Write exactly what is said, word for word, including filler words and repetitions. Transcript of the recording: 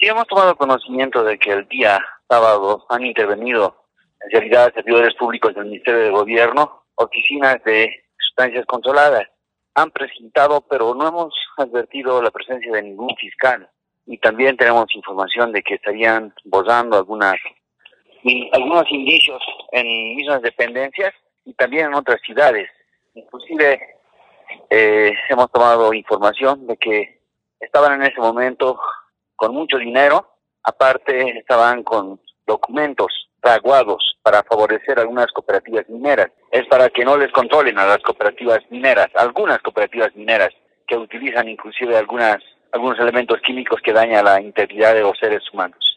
Sí, hemos tomado conocimiento de que el día sábado han intervenido, en realidad, servidores públicos del Ministerio de Gobierno, oficinas de sustancias controladas. Han presentado, pero no hemos advertido la presencia de ningún fiscal. Y también tenemos información de que estarían borrando algunas, y algunos indicios en mismas dependencias y también en otras ciudades. Inclusive eh, hemos tomado información de que estaban en ese momento con mucho dinero, aparte estaban con documentos fraguados para favorecer algunas cooperativas mineras. Es para que no les controlen a las cooperativas mineras, algunas cooperativas mineras que utilizan inclusive algunas algunos elementos químicos que dañan la integridad de los seres humanos.